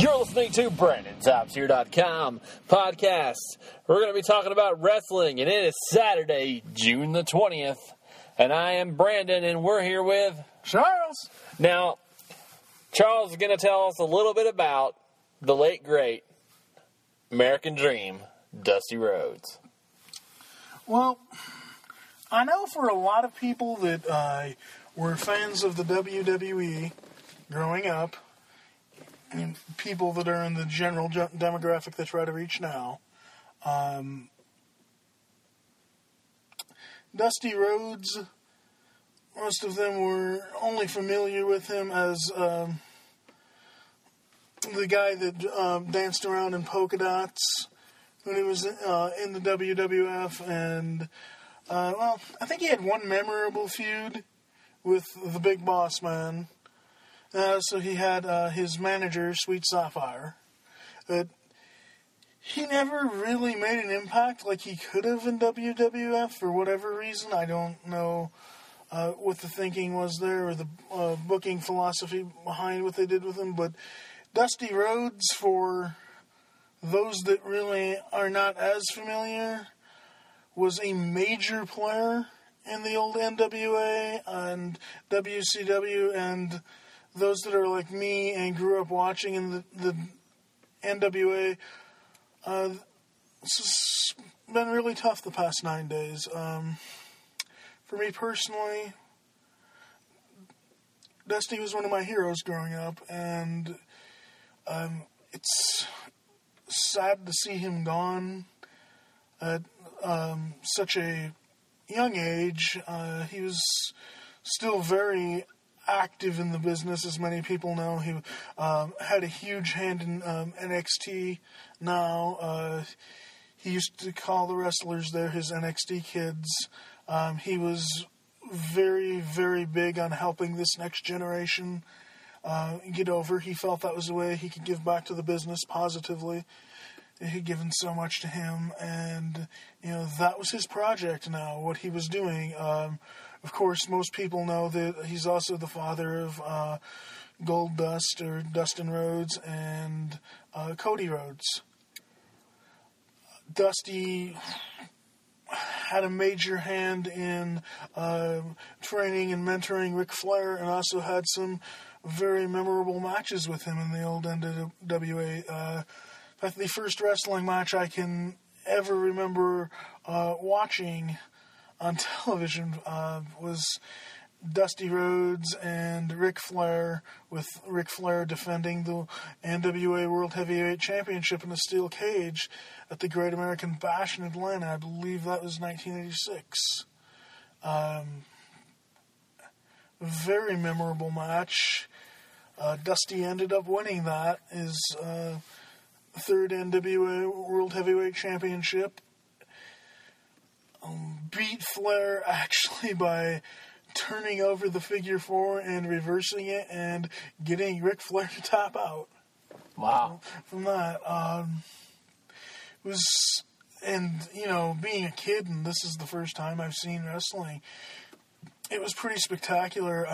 You're listening to BrandonTopsHere.com podcast. We're going to be talking about wrestling, and it is Saturday, June the 20th. And I am Brandon, and we're here with Charles. Now, Charles is going to tell us a little bit about the late, great American Dream, Dusty Rhodes. Well, I know for a lot of people that were fans of the WWE growing up, and people that are in the general demographic that try to reach now, Dusty Rhodes, most of them were only familiar with him as the guy that danced around in polka dots when he was in the WWF, and I think he had one memorable feud with the Big Boss Man. So he had his manager, Sweet Sapphire. But he never really made an impact like he could have in WWF for whatever reason. I don't know what the thinking was there or the booking philosophy behind what they did with him. But Dusty Rhodes, for those that really are not as familiar, was a major player in the old NWA and WCW, and those that are like me and grew up watching in the NWA, it's been really tough the past 9 days. For me personally, Dusty was one of my heroes growing up, and it's sad to see him gone at such a young age. He was still very active in the business, as many people know. He had a huge hand in NXT now. He used to call the wrestlers there his NXT kids. He was very, very big on helping this next generation get over. He felt that was the way he could give back to the business positively. It had given so much to him, and that was his project now, what he was doing. Of course, most people know that he's also the father of Gold Dust, or Dustin Rhodes, and Cody Rhodes. Dusty had a major hand in training and mentoring Ric Flair, and also had some very memorable matches with him in the old NWA. In fact, the first wrestling match I can ever remember watching on television was Dusty Rhodes and Ric Flair, with Ric Flair defending the NWA World Heavyweight Championship in a steel cage at the Great American Bash in Atlanta. I believe that was 1986. Very memorable match. Dusty ended up winning that, his third NWA World Heavyweight Championship. Beat Flair actually by turning over the figure four and reversing it and getting Ric Flair to tap out. Wow. From that. It was, and being a kid, and this is the first time I've seen wrestling, it was pretty spectacular.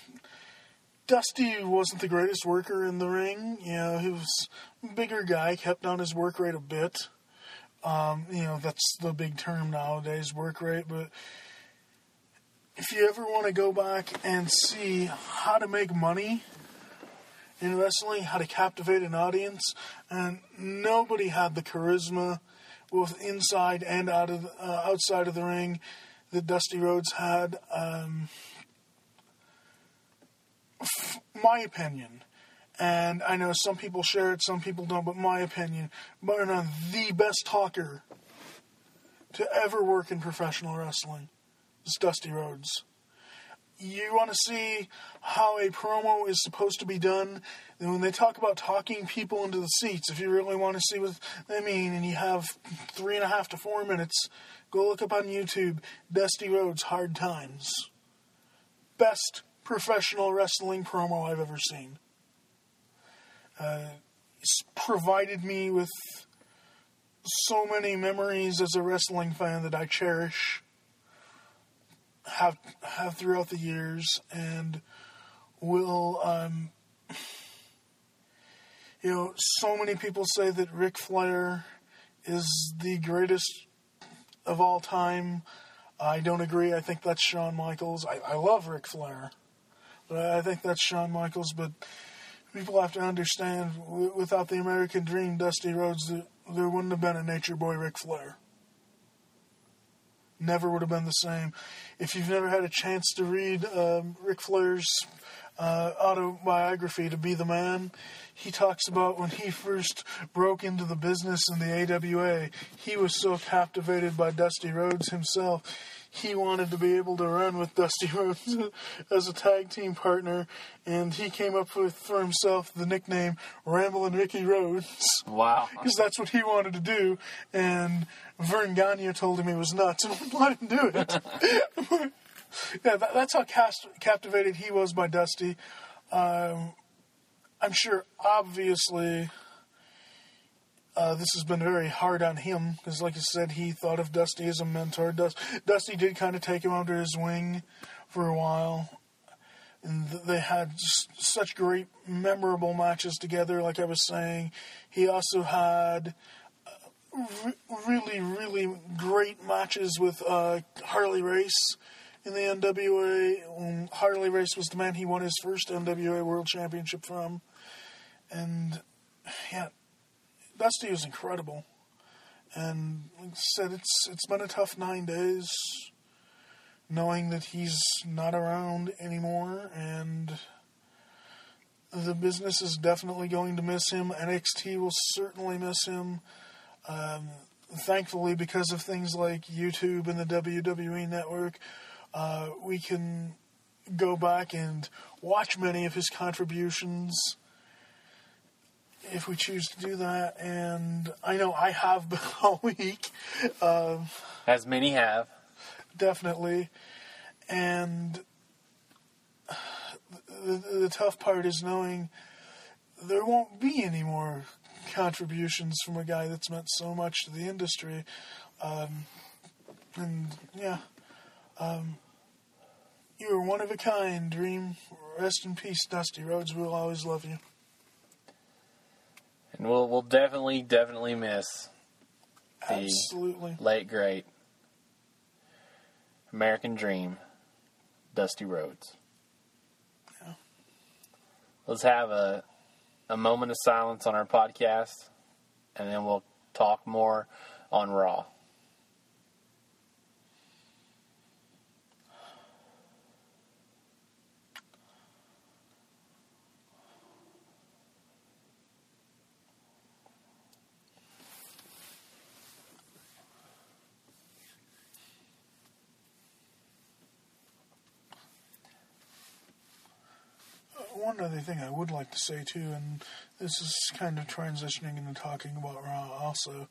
Dusty wasn't the greatest worker in the ring. He was a bigger guy, kept on his work rate a bit. That's the big term nowadays, work rate. But if you ever want to go back and see how to make money in wrestling, how to captivate an audience, and nobody had the charisma, both inside and outside of the ring, that Dusty Rhodes had. My opinion, and I know some people share it, some people don't, but my opinion, bar none, the best talker to ever work in professional wrestling is Dusty Rhodes. You want to see how a promo is supposed to be done, and when they talk about talking people into the seats, if you really want to see what they mean, and you have 3.5 to 4 minutes, go look up on YouTube, Dusty Rhodes Hard Times. Best professional wrestling promo I've ever seen. It's provided me with so many memories as a wrestling fan that I cherish, have throughout the years, and will So many people say that Ric Flair is the greatest of all time. I don't agree. I think that's Shawn Michaels. I love Ric Flair, but I think that's Shawn Michaels. But people have to understand, without the American Dream, Dusty Rhodes, there wouldn't have been a Nature Boy Ric Flair. Never would have been the same. If you've never had a chance to read Ric Flair's autobiography, To Be the Man, he talks about when he first broke into the business in the AWA, he was so captivated by Dusty Rhodes himself, he wanted to be able to run with Dusty Rhodes as a tag team partner, and he came up with for himself the nickname Ramblin' Ricky Rhodes. Wow. Because that's what he wanted to do, and Vern Gagne told him he was nuts and wouldn't let him do it. Yeah, that's how captivated he was by Dusty. I'm sure, obviously, this has been very hard on him, because like I said, he thought of Dusty as a mentor. Dusty did kind of take him under his wing for a while, and they had just such great, memorable matches together, like I was saying. He also had really, really great matches with Harley Race in the NWA. Harley Race was the man he won his first NWA World Championship from. And, yeah, Dusty was incredible. And like I said, it's been a tough 9 days knowing that he's not around anymore, and the business is definitely going to miss him. NXT will certainly miss him. Thankfully, because of things like YouTube and the WWE Network, we can go back and watch many of his contributions if we choose to do that. And I know I have been all week. As many have. Definitely. And the tough part is knowing there won't be any more contributions from a guy that's meant so much to the industry. You are one of a kind, Dream. Rest in peace, Dusty Rhodes. We'll always love you. And we'll definitely miss the Absolutely late great American Dream, Dusty Rhodes. Yeah. Let's have a moment of silence on our podcast, and then we'll talk more on Raw. One other thing I would like to say, too, and this is kind of transitioning into talking about Raw also,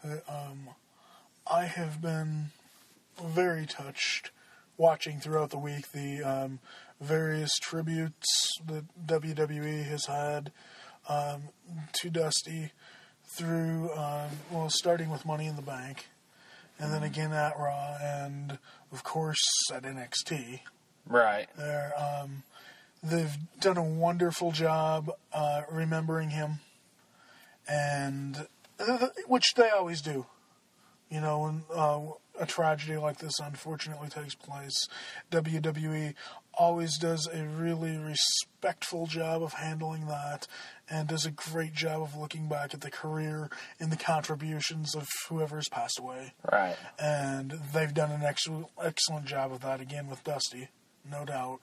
I have been very touched watching throughout the week the various tributes that WWE has had to Dusty through, starting with Money in the Bank, and then again at Raw, and, of course, at NXT. Right. They've done a wonderful job remembering him, and which they always do. When a tragedy like this unfortunately takes place, WWE always does a really respectful job of handling that, and does a great job of looking back at the career and the contributions of whoever's passed away. Right. And they've done an excellent job of that again with Dusty, no doubt.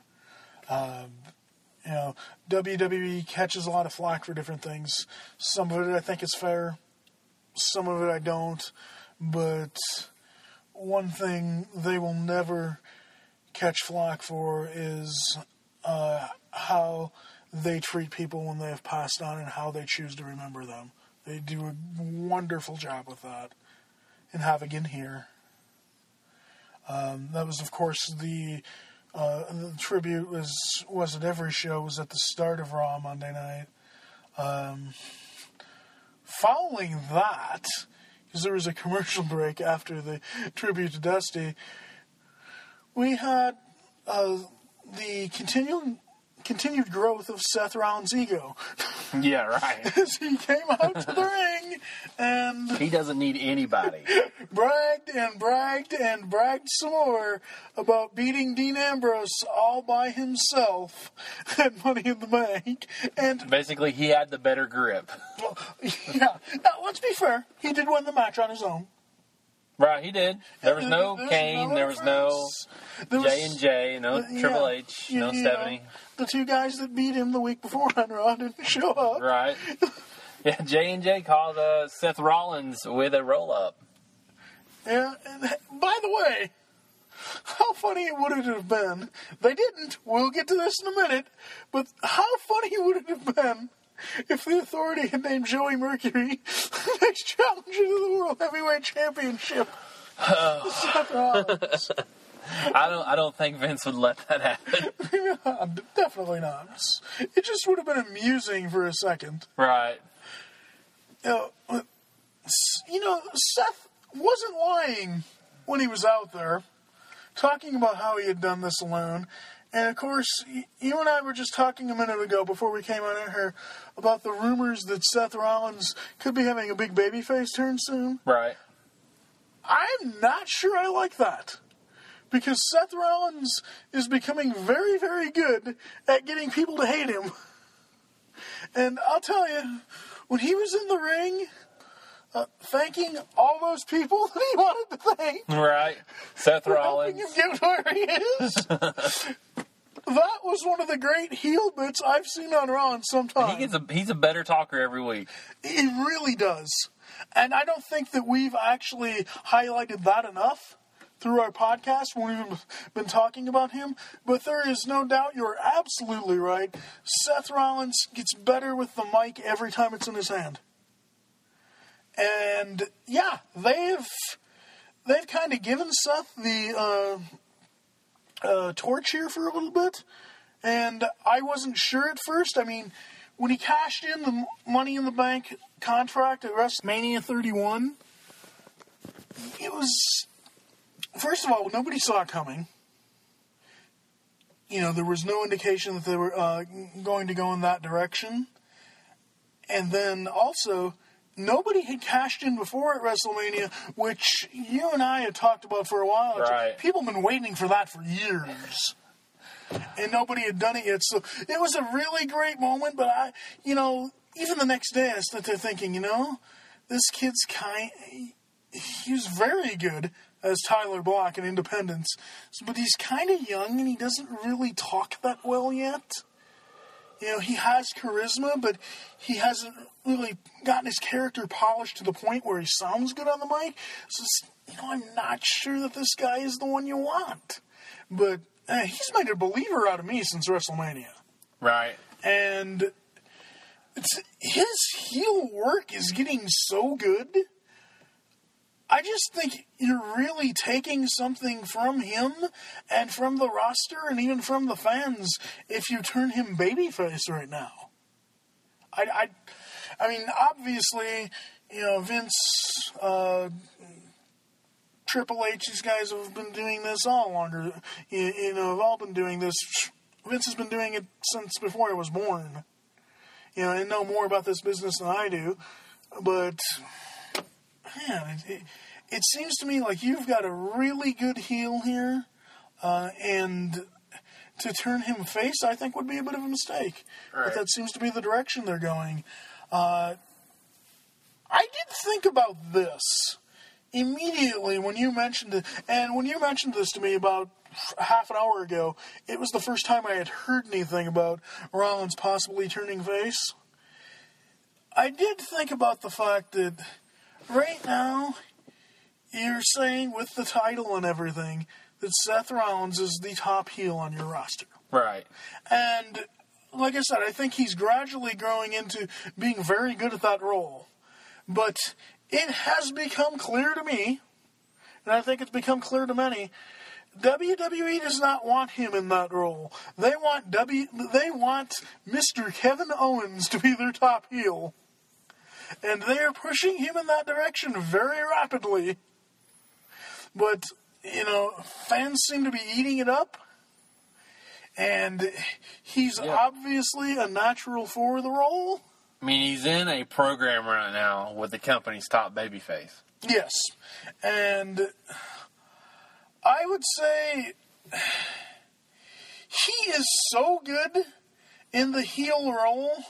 WWE catches a lot of flack for different things. Some of it I think is fair. Some of it I don't. But one thing they will never catch flack for is how they treat people when they have passed on and how they choose to remember them. They do a wonderful job with that. And have again here. That was, of course, the tribute was at every show, was at the start of Raw Monday night. Following that, because there was a commercial break after the tribute to Dusty, we had the continued growth of Seth Rollins' ego. Yeah, right. As he came out to the ring and He doesn't need anybody. bragged some more about beating Dean Ambrose all by himself at Money in the Bank. And Basically, he had the better grip. well, yeah, now let's be fair, he did win the match on his own. Right, he did. There was no There's Kane, there was no J&J, no Triple H, no Stephanie. The two guys that beat him the week before on Raw didn't show up. Right. Yeah, J&J called Seth Rollins with a roll-up. Yeah, and by the way, how funny it would it have been? They didn't. We'll get to this in a minute. But how funny would it have been if the Authority had named Joey Mercury the next challenger to the World Heavyweight Championship? Seth Rollins. I don't think Vince would let that happen. No, definitely not. It just would have been amusing for a second. Right. You know, Seth wasn't lying when he was out there talking about how he had done this alone. And, of course, you and I were just talking a minute ago before we came on here about the rumors that Seth Rollins could be having a big babyface turn soon. Right. I'm not sure I like that. Because Seth Rollins is becoming very, very good at getting people to hate him. And I'll tell you, when he was in the ring, thanking all those people that he wanted to thank. Right. Seth Rollins. Helping him get where he is. That was one of the great heel bits I've seen on Raw in some time. He's a better talker every week. He really does. And I don't think that we've actually highlighted that enough through our podcast when we've been talking about him. But there is no doubt, you're absolutely right. Seth Rollins gets better with the mic every time it's in his hand. And yeah, they've kind of given Seth the torch here for a little bit. And I wasn't sure at first. I mean, when he cashed in the Money in the Bank contract at WrestleMania 31, it was, first of all, nobody saw it coming. You know, there was no indication that they were going to go in that direction. And then also, nobody had cashed in before at WrestleMania, which you and I had talked about for a while. Right. People have been waiting for that for years. And nobody had done it yet. So it was a really great moment, but even the next day I started thinking, this kid's he was very good as Tyler Black in Independence, but he's kind of young and he doesn't really talk that well yet. He has charisma, but he hasn't really gotten his character polished to the point where he sounds good on the mic. So, I'm not sure that this guy is the one you want. But he's made a believer out of me since WrestleMania. Right. And his heel work is getting so good. I just think you're really taking something from him and from the roster and even from the fans if you turn him babyface right now. I mean, obviously, Vince, Triple H, these guys have been doing this all longer. Have all been doing this. Vince has been doing it since before I was born. And know more about this business than I do. But man, it seems to me like you've got a really good heel here, and to turn him face, I think, would be a bit of a mistake. Right. But that seems to be the direction they're going. I did think about this immediately when you mentioned it, and when you mentioned this to me about half an hour ago, it was the first time I had heard anything about Rollins possibly turning face. I did think about the fact that right now, you're saying with the title and everything that Seth Rollins is the top heel on your roster. Right. And like I said, I think he's gradually growing into being very good at that role. But it has become clear to me, and I think it's become clear to many, WWE does not want him in that role. They want Mr. Kevin Owens to be their top heel. And they are pushing him in that direction very rapidly. But, fans seem to be eating it up. And he's obviously a natural for the role. I mean, he's in a program right now with the company's top babyface. Yes. And I would say he is so good in the heel role.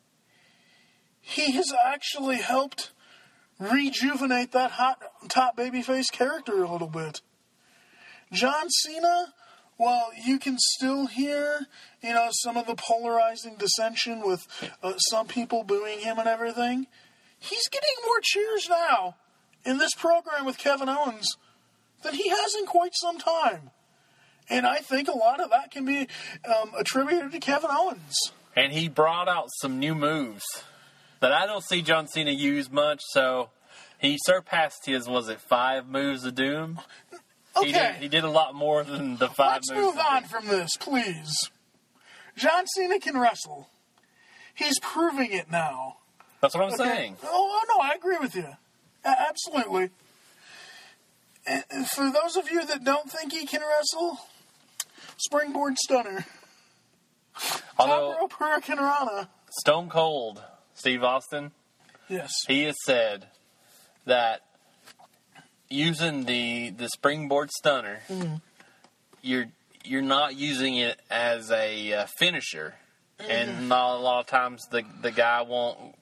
He has actually helped rejuvenate that hot top babyface character a little bit. John Cena, well, you can still hear, some of the polarizing dissension with some people booing him and everything. He's getting more cheers now in this program with Kevin Owens than he has in quite some time. And I think a lot of that can be attributed to Kevin Owens. And he brought out some new moves that I don't see John Cena use much, so he surpassed his, 5 moves of doom? Okay. He did a lot more than the 5 moves. Let's move on from this, please. John Cena can wrestle. He's proving it now. That's what I'm saying. Oh, no, I agree with you. Absolutely. And for those of you that don't think he can wrestle, Springboard Stunner. Top Rope Hurricane Rana. Stone Cold Steve Austin. Yes. He has said that using the Springboard Stunner, you're not using it as a finisher, and not a lot of times the guy won't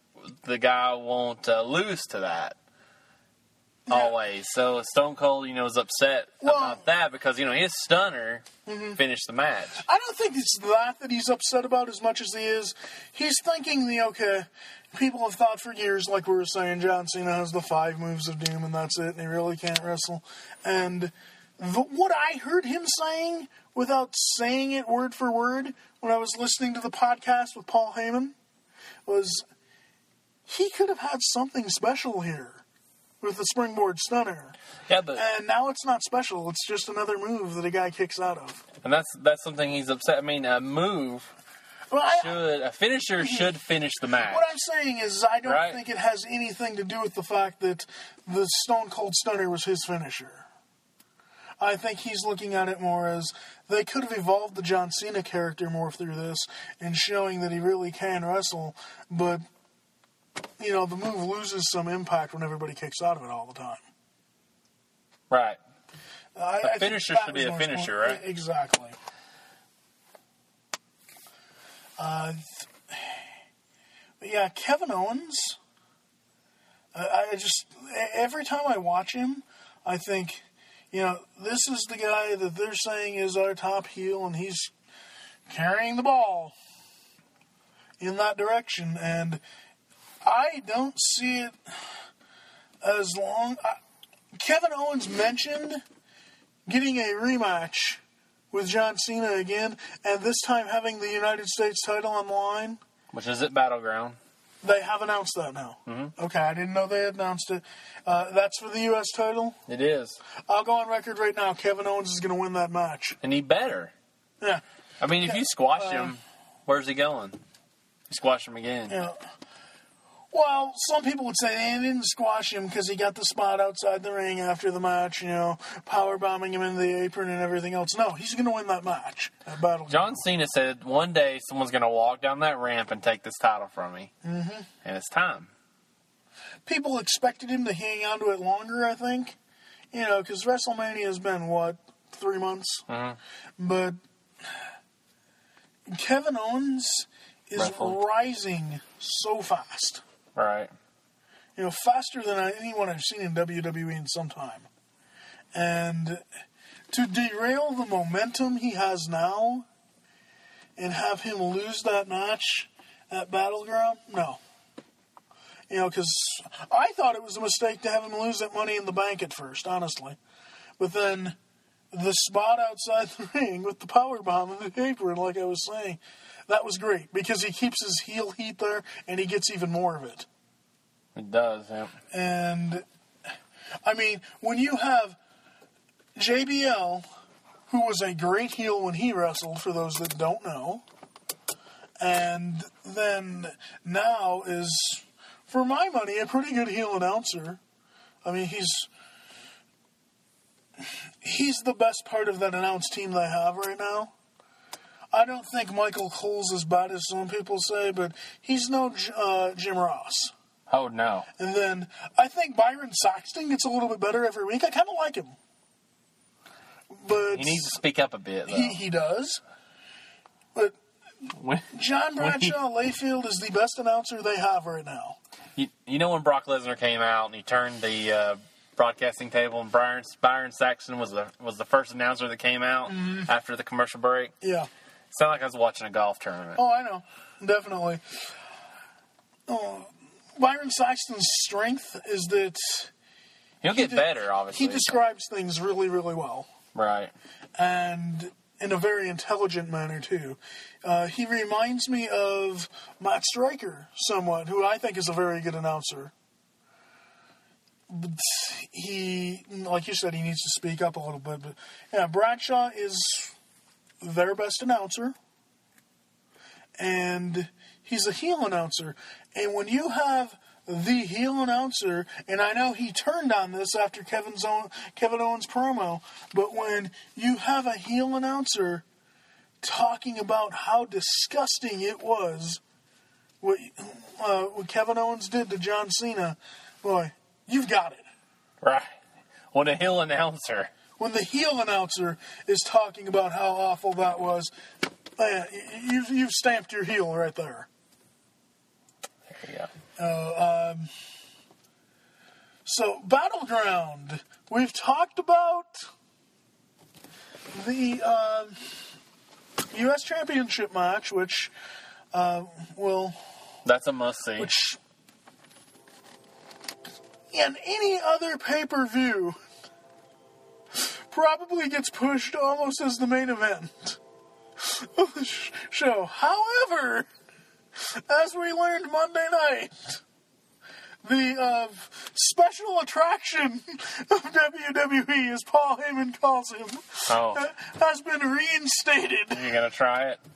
lose to that. Always. So Stone Cold, is upset about that because, his stunner finished the match. I don't think it's that he's upset about as much as he is. He's thinking people have thought for years, like we were saying, John Cena has the 5 moves of doom and that's it, and he really can't wrestle. And what I heard him saying, without saying it word for word, when I was listening to the podcast with Paul Heyman, was he could have had something special here with the Springboard Stunner. Yeah, but and now it's not special. It's just another move that a guy kicks out of. And that's something he's upset. I mean, a move a finisher should finish the match. What I'm saying is I don't think it has anything to do with the fact that the Stone Cold Stunner was his finisher. I think he's looking at it more as they could have evolved the John Cena character more through this and showing that he really can wrestle, but the move loses some impact when everybody kicks out of it all the time. Right. A finisher should be a finisher, right? Exactly. But yeah, Kevin Owens, every time I watch him, I think, this is the guy that they're saying is our top heel, and he's carrying the ball in that direction, and I don't see it as long. Kevin Owens mentioned getting a rematch with John Cena again, and this time having the United States title on the line. Which is at Battleground. They have announced that now. Mm-hmm. Okay, I didn't know they had announced it. That's for the U.S. title? It is. I'll go on record right now. Kevin Owens is going to win that match. And he better. Yeah. I mean, if you squash him, where's he going? You squash him again. Yeah. Well, some people would say they didn't squash him because he got the spot outside the ring after the match, power bombing him into the apron and everything else. No, he's going to win that match at Battleground. John Cena said one day someone's going to walk down that ramp and take this title from me. Mm-hmm. And it's time. People expected him to hang on to it longer, I think. Because WrestleMania has been, 3 months? Mm-hmm. But Kevin Owens is rising so fast. Right. Faster than anyone I've seen in WWE in some time. And to derail the momentum he has now and have him lose that match at Battleground, no. Because I thought it was a mistake to have him lose that Money in the Bank at first, honestly. But then the spot outside the ring with the powerbomb and the apron, like I was saying, that was great because he keeps his heel heat there and he gets even more of it. It does, yeah. And, I mean, when you have JBL, who was a great heel when he wrestled, for those that don't know, and then now is, for my money, a pretty good heel announcer. I mean, he's the best part of that announce team they have right now. I don't think Michael Cole's as bad as some people say, but he's no Jim Ross. Oh, no. And then I think Byron Saxton gets a little bit better every week. I kind of like him. But He needs to speak up a bit, though. he does. But John Bradshaw Layfield is the best announcer they have right now. You know when Brock Lesnar came out and he turned the broadcasting table and Byron Saxton was the first announcer that came out after the commercial break? Yeah. Sounded like I was watching a golf tournament. Oh, I know. Definitely. Byron Saxton's strength is that He'll get better, obviously. he describes things really, really well. Right. And in a very intelligent manner, too. He reminds me of Matt Stryker somewhat, who I think is a very good announcer. But he, like you said, he needs to speak up a little bit. But yeah, Bradshaw is their best announcer. And he's a heel announcer. And when you have the heel announcer, and I know he turned on this after Kevin Owens promo, but when you have a heel announcer talking about how disgusting it was what Kevin Owens did to John Cena, boy, you've got it. Right. When a heel announcer. When the heel announcer is talking about how awful that was, you've stamped your heel right there. There you go. So, Battleground. We've talked about the U.S. Championship match, which That's a must-see. Which, in any other pay-per-view, probably gets pushed almost as the main event of the show. However, as we learned Monday night, the special attraction of WWE, as Paul Heyman calls him, has been reinstated. You gonna try it?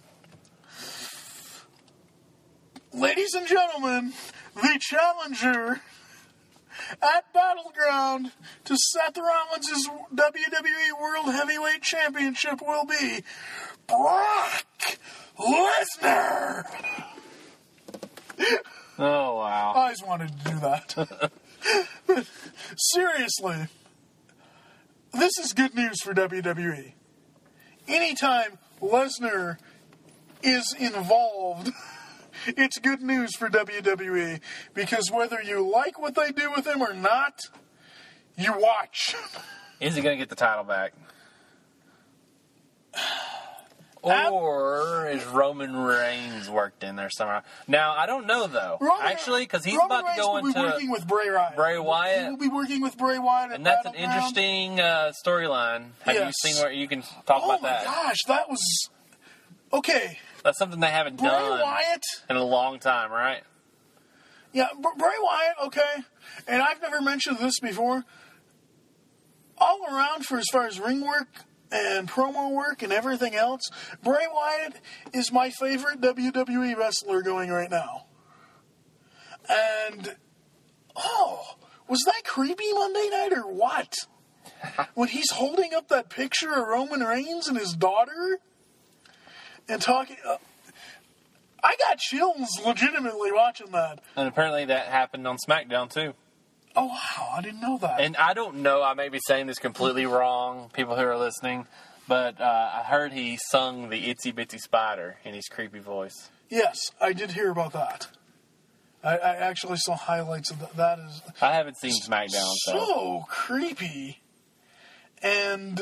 Ladies and gentlemen, the challenger at Battleground to Seth Rollins' WWE World Heavyweight Championship will be Brock Lesnar. Oh, wow. I always wanted to do that. But seriously, this is good news for WWE. Anytime Lesnar is involved, it's good news for WWE, because whether you like what they do with him or not, you watch. Is he going to get the title back? Or is Roman Reigns worked in there somehow? Now, I don't know, though. Actually, because he's about to go into... Roman Reigns will be working with Bray Wyatt. He will be working with Bray Wyatt. And that's an interesting storyline. Have you seen where you can talk about that? Oh, my gosh. That was... Okay. That's something they haven't done in a long time, right? Yeah, Bray Wyatt, okay. And I've never mentioned this before. All around, for as far as ring work and promo work and everything else, Bray Wyatt is my favorite WWE wrestler going right now. And, was that creepy Monday night or what? When he's holding up that picture of Roman Reigns and his daughter and talking... I got chills legitimately watching that. And apparently that happened on SmackDown, too. Oh, wow. I didn't know that. And I don't know. I may be saying this completely wrong, people who are listening. But I heard he sung the Itsy Bitsy Spider in his creepy voice. Yes, I did hear about that. I actually saw highlights of that. That is... I haven't seen SmackDown, so creepy. And...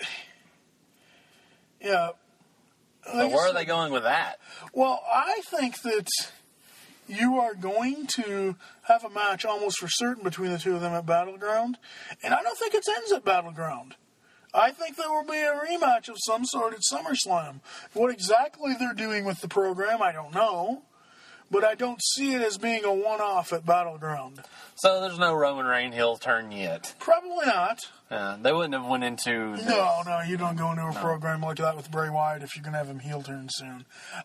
Yeah. So where are they going with that? Well, I think that you are going to have a match almost for certain between the two of them at Battleground. And I don't think it ends at Battleground. I think there will be a rematch of some sort at SummerSlam. What exactly they're doing with the program, I don't know. But I don't see it as being a one-off at Battleground. So there's no Roman Reigns heel turn yet? Probably not. They wouldn't have went into... No, you don't go into a program like that with Bray Wyatt if you're going to have him heel turn soon.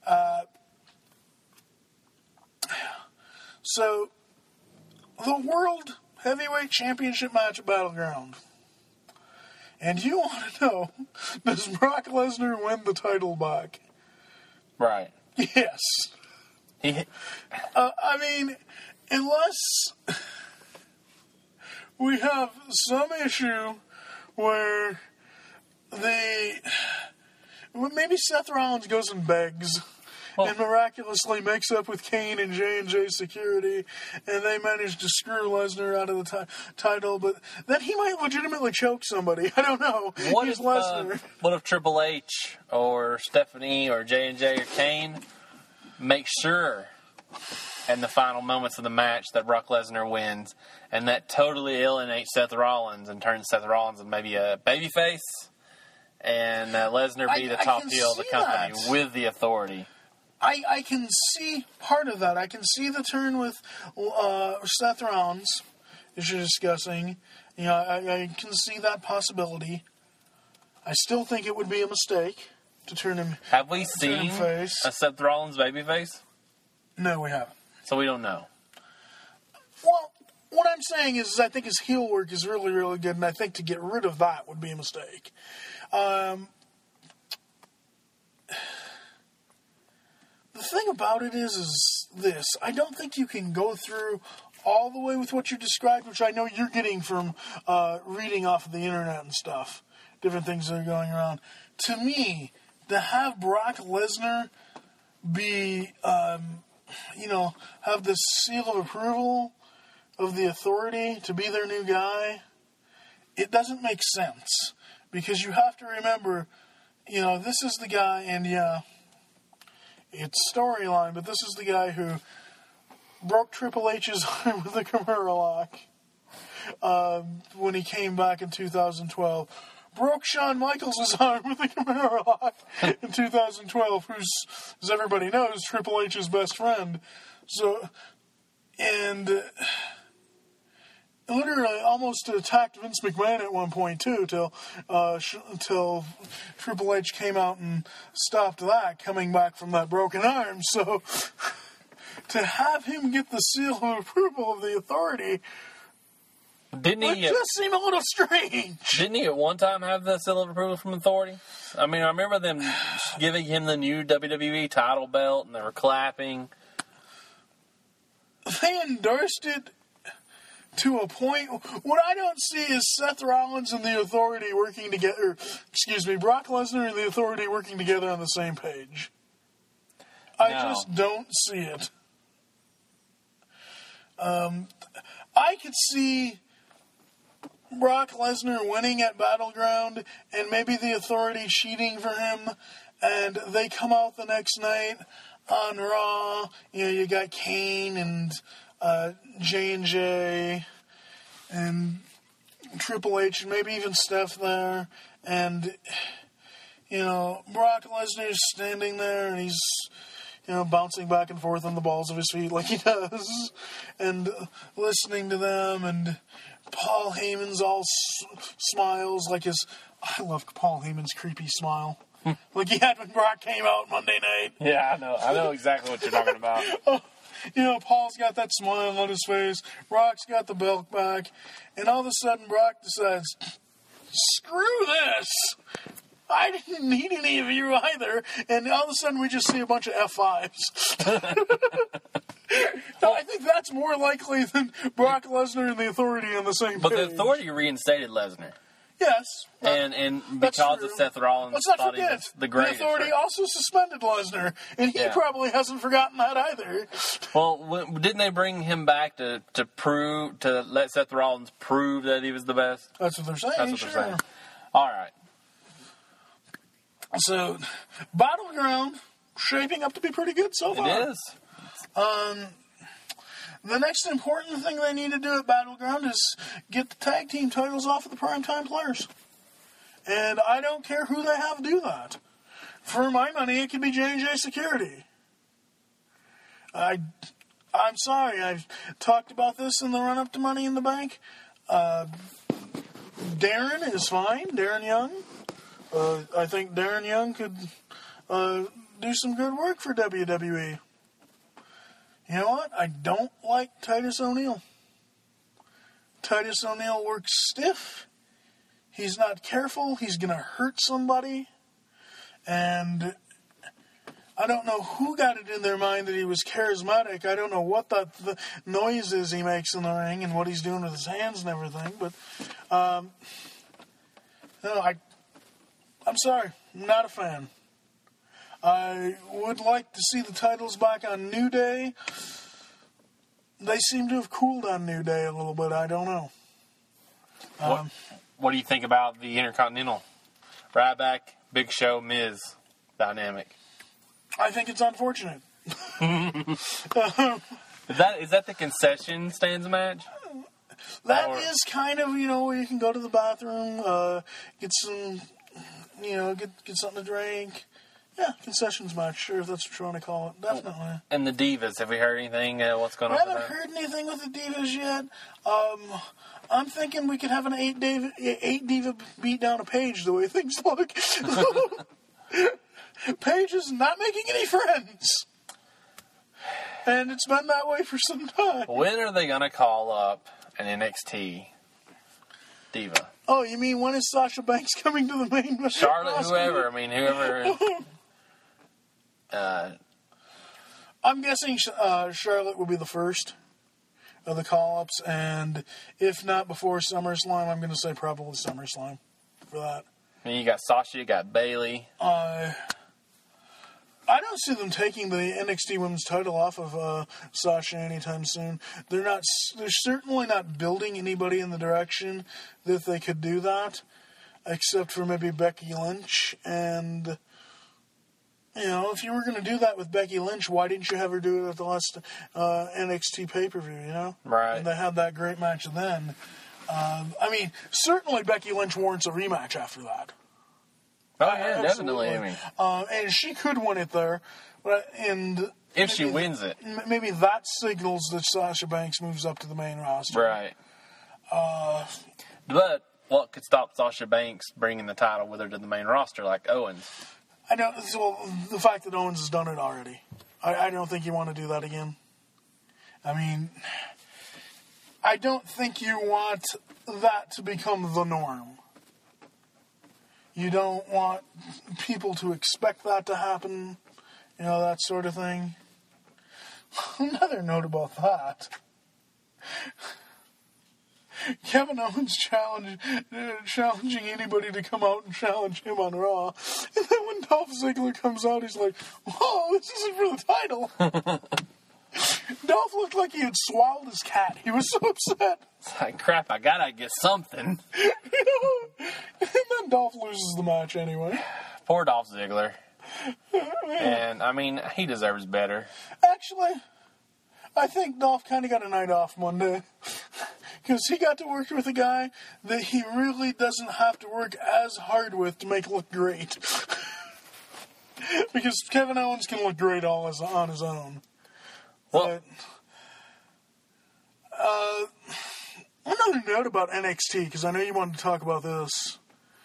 So, the World Heavyweight Championship match at Battleground. And you want to know, does Brock Lesnar win the title back? Right. Yes. I mean, unless we have some issue where maybe Seth Rollins goes and begs and miraculously makes up with Kane and J&J Security, and they manage to screw Lesnar out of the title, but then he might legitimately choke somebody. I don't know. He's Lesnar. What if Triple H or Stephanie or J&J or Kane make sure in the final moments of the match that Brock Lesnar wins, and that totally alienates Seth Rollins and turns Seth Rollins into maybe a babyface, and Lesnar be the top heel of the company with the authority? I can see part of that. I can see the turn with Seth Rollins, as you're discussing. You know, I can see that possibility. I still think it would be a mistake to turn him. Have we seen a Seth Rollins babyface? No, we haven't. So we don't know. Well, what I'm saying is I think his heel work is really, really good, and I think to get rid of that would be a mistake. The thing about it is this. I don't think you can go through all the way with what you described, which I know you're getting from reading off of the internet and stuff. Different things that are going around. To me, to have Brock Lesnar be, have this seal of approval of the authority to be their new guy, it doesn't make sense. Because you have to remember, this is the guy, and it's storyline, but this is the guy who broke Triple H's arm with a Kimura lock when he came back in 2012. Broke Shawn Michaels' arm with a Kimura lock in 2012, who's, as everybody knows, Triple H's best friend. So, and literally almost attacked Vince McMahon at one point, too, till Triple H came out and stopped that, coming back from that broken arm. So, to have him get the seal of approval of the authority would just seem a little strange. Didn't he at one time have the seal of approval from authority? I mean, I remember them giving him the new WWE title belt, and they were clapping. They endorsed it to a point. What I don't see is Seth Rollins and the authority working together. Brock Lesnar and the authority working together on the same page. I just don't see it. I could see Brock Lesnar winning at Battleground and maybe the authority cheating for him, and they come out the next night on Raw. You got Kane and J&J and Triple H and maybe even Steph there, and Brock Lesnar's standing there and he's bouncing back and forth on the balls of his feet like he does, and listening to them, and Paul Heyman's all smiles like I love Paul Heyman's creepy smile. Like he had when Brock came out Monday night. Yeah, I know exactly what you're talking about. Paul's got that smile on his face, Brock's got the belt back, and all of a sudden Brock decides, screw this! I didn't need any of you either, and all of a sudden we just see a bunch of F5s. I think that's more likely than Brock Lesnar and the authority on the same page. But the authority reinstated Lesnar. Yes. And because of Seth Rollins, let's not forget, the greatest. The authority also suspended Lesnar, and he probably hasn't forgotten that either. Well, didn't they bring him back to let Seth Rollins prove that he was the best? That's what they're saying. They're saying. All right. So, Battleground shaping up to be pretty good so far. It is. The next important thing they need to do at Battleground is get the tag team titles off of the primetime players. And I don't care who they have do that. For my money, it could be J&J Security. I'm sorry, I've talked about this in the run-up to Money in the Bank. Darren is fine, Darren Young. I think Darren Young could do some good work for WWE. You know what? I don't like Titus O'Neil. Titus O'Neil works stiff. He's not careful. He's going to hurt somebody. And I don't know who got it in their mind that he was charismatic. I don't know what the noise is he makes in the ring and what he's doing with his hands and everything. But, no, I'm sorry. I'm not a fan. I would like to see the titles back on New Day. They seem to have cooled on New Day a little bit. I don't know. What do you think about the Intercontinental? Ryback, Big Show, Miz dynamic. I think it's unfortunate. Is that the concession stands match? That is kind of, where you can go to the bathroom, get some, get something to drink. Yeah, concessions match, sure, if that's what you want to call it. Definitely. And the Divas, have we heard anything? What's going on I with haven't that? heard anything with the Divas yet. I'm thinking we could have an 8 diva beat down a Paige the way things look. Paige is not making any friends. And it's been that way for some time. When are they going to call up an NXT diva? Oh, you mean when is Sasha Banks coming to the main roster? Charlotte, whoever. Whoever. I'm guessing Charlotte will be the first of the call-ups, and if not before SummerSlam, I'm going to say probably SummerSlam for that. And you got Sasha, you got Bayley. I don't see them taking the NXT Women's title off of Sasha anytime soon. They're certainly not building anybody in the direction that they could do that, except for maybe Becky Lynch. And, if you were going to do that with Becky Lynch, why didn't you have her do it at the last NXT pay-per-view, Right. And they had that great match then. Certainly Becky Lynch warrants a rematch after that. Oh, yeah, definitely. And she could win it there. And if she wins it. Maybe that signals that Sasha Banks moves up to the main roster. Right. But what could stop Sasha Banks bringing the title with her to the main roster like Owens? I don't. So the fact that Owens has done it already. I don't think you want to do that again. I don't think you want that to become the norm. You don't want people to expect that to happen, that sort of thing. Another note about that. Kevin Owens challenging anybody to come out and challenge him on Raw. And then when Dolph Ziggler comes out, he's like, whoa, this isn't for the title. Dolph looked like he had swallowed his cat. He was so upset. It's like, crap, I gotta get something. And then Dolph loses the match anyway. Poor Dolph Ziggler. And, he deserves better. Actually, I think Dolph kind of got a night off Monday. Because he got to work with a guy that he really doesn't have to work as hard with to make look great. Because Kevin Owens can look great on his own. Well, another note about NXT, because I know you wanted to talk about this.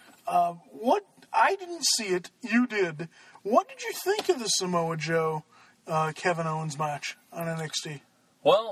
I didn't see it. You did. What did you think of the Samoa Joe Kevin Owens match on NXT? Well,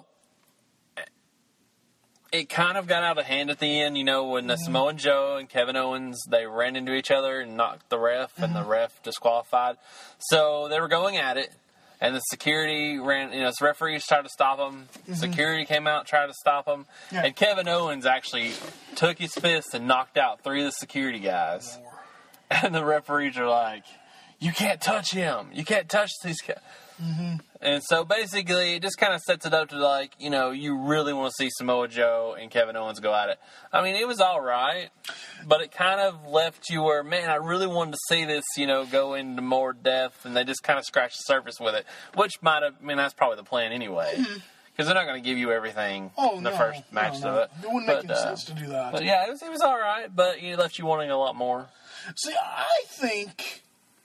it kind of got out of hand at the end, when Samoa Joe and Kevin Owens, they ran into each other and knocked the ref, and the ref disqualified. So they were going at it, and the security the referees tried to stop them. Security came out, tried to stop them. Yeah. And Kevin Owens actually took his fist and knocked out 3 of the security guys. And the referees are like, you can't touch him. You can't touch these guys. And so basically it just kind of sets it up to you really want to see Samoa Joe and Kevin Owens go at it. It was all right, but it kind of left you where, man, I really wanted to see this, go into more depth, and they just kind of scratched the surface with it, which might have, that's probably the plan anyway. Because they're not going to give you everything in the first match of it. It wouldn't make any sense to do that. But yeah, it was all right, but it left you wanting a lot more. See, I think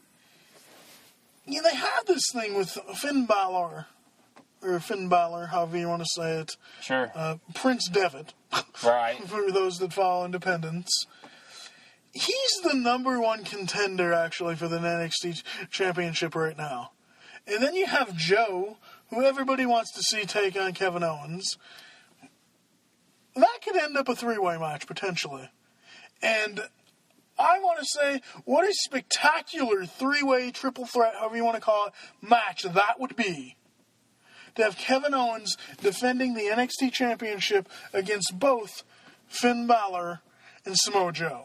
they have this thing with Finn Balor, however you want to say it. Sure. Prince Devitt. Right. For those that follow independence. He's the number 1 contender, actually, for the NXT Championship right now. And then you have Joe, who everybody wants to see take on Kevin Owens. That could end up a 3-way match, potentially. And I want to say, what a spectacular three-way triple threat, however you want to call it, match that would be. To have Kevin Owens defending the NXT Championship against both Finn Balor and Samoa Joe.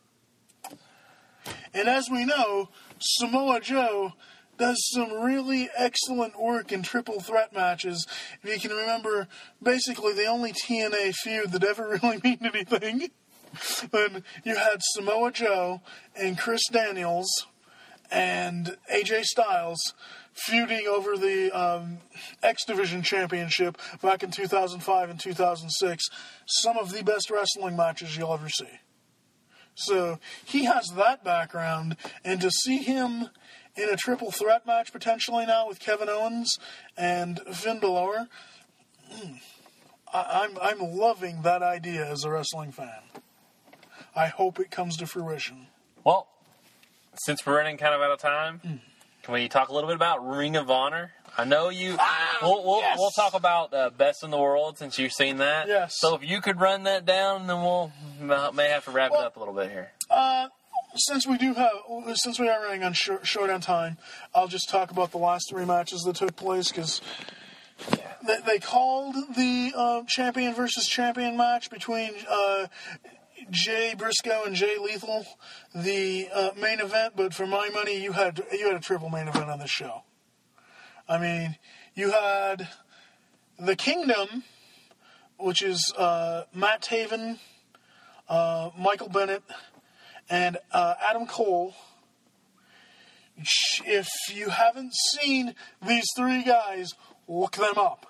And as we know, Samoa Joe does some really excellent work in triple threat matches. If you can remember, basically the only TNA feud that ever really meant anything. When you had Samoa Joe and Chris Daniels and AJ Styles feuding over the X Division Championship back in 2005 and 2006. Some of the best wrestling matches you'll ever see. So he has that background, and to see him in a triple threat match potentially now with Kevin Owens and Finn Balor, I'm loving that idea as a wrestling fan. I hope it comes to fruition. Well, since we're running kind of out of time, can we talk a little bit about Ring of Honor? I know you. We'll talk about Best in the World since you've seen that. Yes. So if you could run that down, then we'll may have to wrap it up a little bit here. Since we are running on short on time, I'll just talk about the last three matches that took place because they called the champion versus champion match between Jay Briscoe and Jay Lethal the main event, but for my money, you had a triple main event on this show. I mean, you had the Kingdom, which is Matt Taven, Michael Bennett, and Adam Cole. If you haven't seen these three guys, look them up.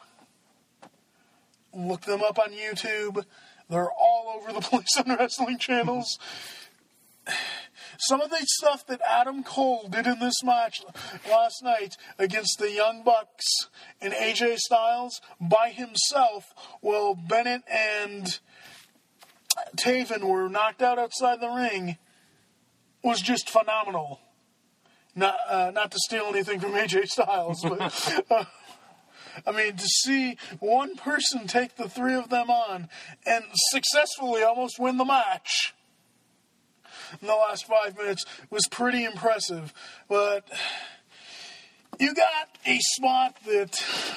Look them up on YouTube. They're all over the place on wrestling channels. Some of the stuff that Adam Cole did in this match last night against the Young Bucks and AJ Styles by himself, while Bennett and Taven were knocked out outside the ring, was just phenomenal. Not to steal anything from AJ Styles, but I mean, to see one person take the three of them on and successfully almost win the match in the last 5 minutes was pretty impressive. But you got a spot that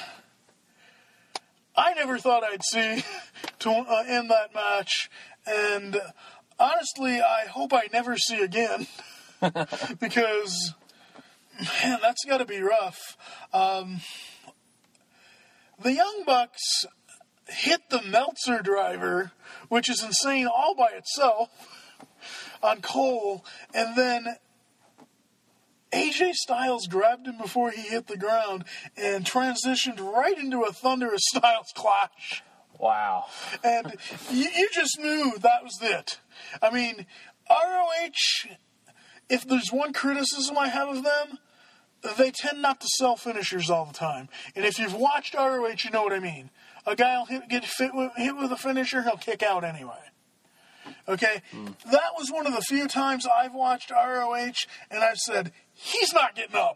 I never thought I'd see to end that match, and honestly, I hope I never see again because, man, that's got to be rough. The Young Bucks hit the Meltzer driver, which is insane all by itself, on Cole, and then AJ Styles grabbed him before he hit the ground and transitioned right into a Thunderous Styles clash. Wow. And you just knew that was it. I mean, ROH, if there's one criticism I have of them, they tend not to sell finishers all the time. And if you've watched ROH, you know what I mean. A guy will hit with a finisher, he'll kick out anyway. Okay? That was one of the few times I've watched ROH, and I've said, he's not getting up.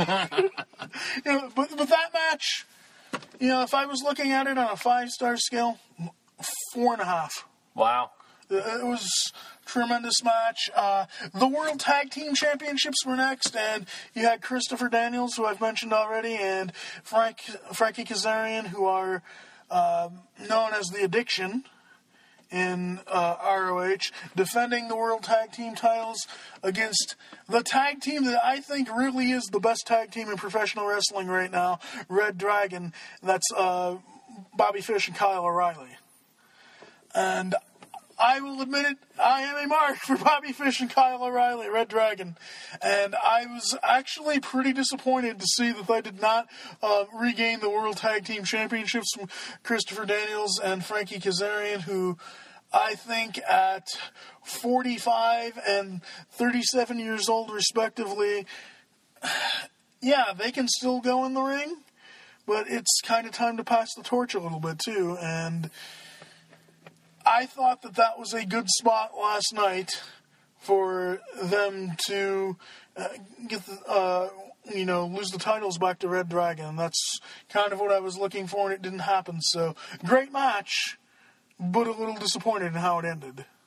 But that match, if I was looking at it on a 5-star scale, 4.5. Wow. It was a tremendous match. The World Tag Team Championships were next, and you had Christopher Daniels, who I've mentioned already, and Frankie Kazarian, who are known as The Addiction in ROH, defending the World Tag Team titles against the tag team that I think really is the best tag team in professional wrestling right now, Red Dragon. That's Bobby Fish and Kyle O'Reilly. And I will admit it, I am a mark for Bobby Fish and Kyle O'Reilly, Red Dragon. And I was actually pretty disappointed to see that they did not regain the World Tag Team Championships from Christopher Daniels and Frankie Kazarian, who I think at 45 and 37 years old respectively, yeah, they can still go in the ring, but it's kind of time to pass the torch a little bit too. And I thought that was a good spot last night for them to get lose the titles back to Red Dragon. That's kind of what I was looking for, and it didn't happen. So, great match, but a little disappointed in how it ended.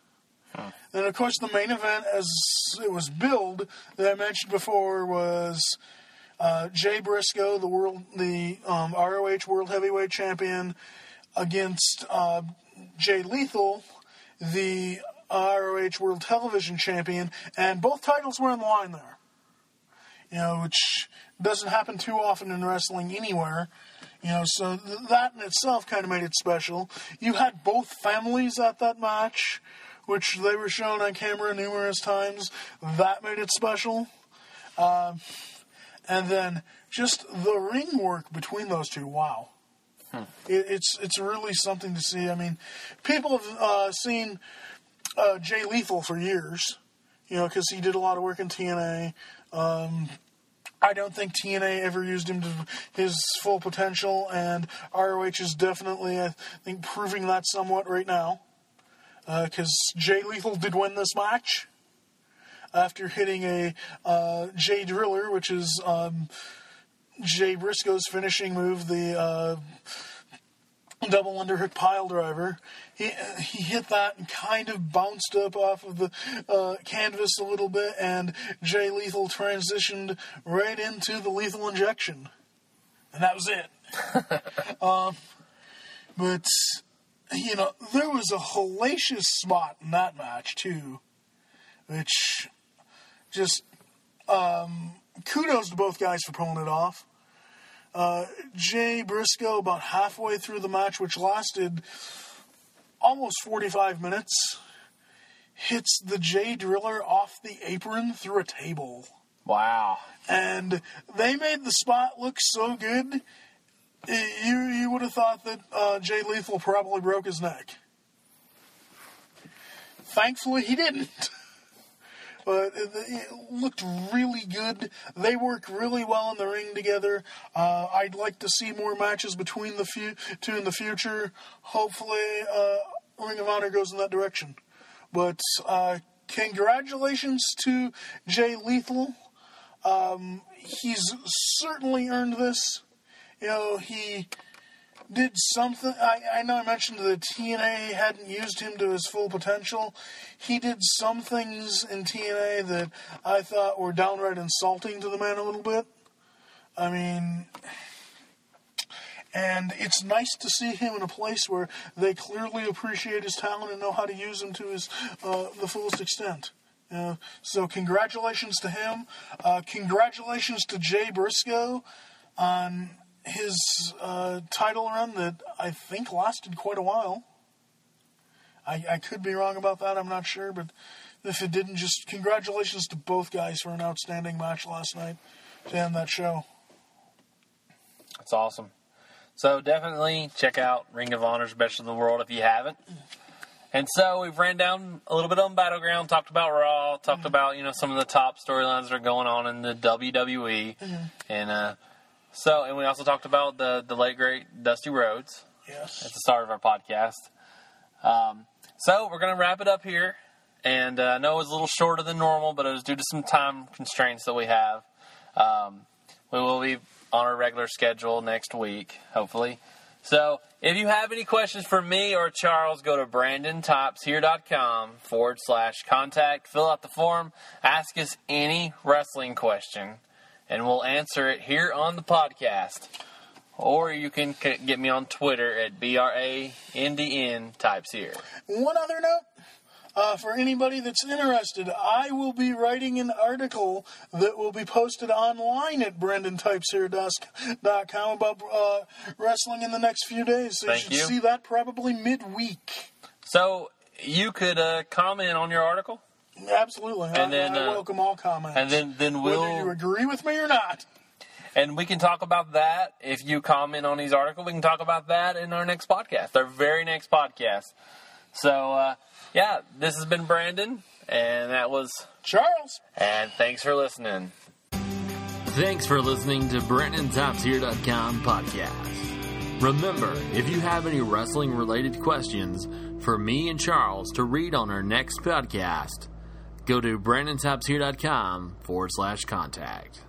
Then, of course, the main event, as it was billed, that I mentioned before, was Jay Briscoe, the ROH World Heavyweight Champion, against Jay Lethal, the ROH World Television Champion, and both titles were on the line there. Which doesn't happen too often in wrestling anywhere. So that in itself kind of made it special. You had both families at that match, which they were shown on camera numerous times. That made it special. And then just the ring work between those two, wow. It's really something to see. I mean, people have seen Jay Lethal for years, because he did a lot of work in TNA. I don't think TNA ever used him to his full potential, and ROH is definitely, I think, proving that somewhat right now. Because Jay Lethal did win this match after hitting a Jay Driller, which is Jay Briscoe's finishing move, the double underhook pile driver. He hit that and kind of bounced up off of the canvas a little bit, and Jay Lethal transitioned right into the lethal injection. And that was it. But, there was a hellacious spot in that match, too, which just, kudos to both guys for pulling it off. Jay Briscoe, about halfway through the match, which lasted almost 45 minutes, hits the Jay Driller off the apron through a table. Wow. And they made the spot look so good, you would have thought that Jay Lethal probably broke his neck. Thankfully, he didn't. But it looked really good. They work really well in the ring together. I'd like to see more matches between the two in the future. Hopefully, Ring of Honor goes in that direction. But congratulations to Jay Lethal. He's certainly earned this. He did something. I know I mentioned that TNA hadn't used him to his full potential. He did some things in TNA that I thought were downright insulting to the man a little bit. I mean, and it's nice to see him in a place where they clearly appreciate his talent and know how to use him to his the fullest extent. So congratulations to him. Congratulations to Jay Briscoe on his title run that I think lasted quite a while. I could be wrong about that, I'm not sure, but if it didn't, just congratulations to both guys for an outstanding match last night to end that show. That's awesome. So definitely check out Ring of Honor's Best of the World if you haven't. And so we've ran down a little bit on Battleground, talked about Raw, talked about, some of the top storylines that are going on in the WWE. And and we also talked about the late, great Dusty Rhodes. Yes. At the start of our podcast. So we're going to wrap it up here. And I know it was a little shorter than normal, but it was due to some time constraints that we have. We will be on our regular schedule next week, hopefully. So if you have any questions for me or Charles, go to BrandonTopsHere.com/contact. Fill out the form. Ask us any wrestling question, and we'll answer it here on the podcast. Or you can get me on Twitter at BRANDN_Types_Here. One other note, for anybody that's interested, I will be writing an article that will be posted online at BrandonTypesHere.com about wrestling in the next few days. So you should see that probably midweek. So you could comment on your article? Absolutely. And I welcome all comments. And then we'll... whether you agree with me or not. And we can talk about that. If you comment on these articles, we can talk about that in our next podcast, our very next podcast. So, this has been Brandon, and that was Charles. And thanks for listening. Thanks for listening to BrandonTopsHere.com podcast. Remember, if you have any wrestling-related questions for me and Charles to read on our next podcast, go to BrandonTopsHere.com/contact.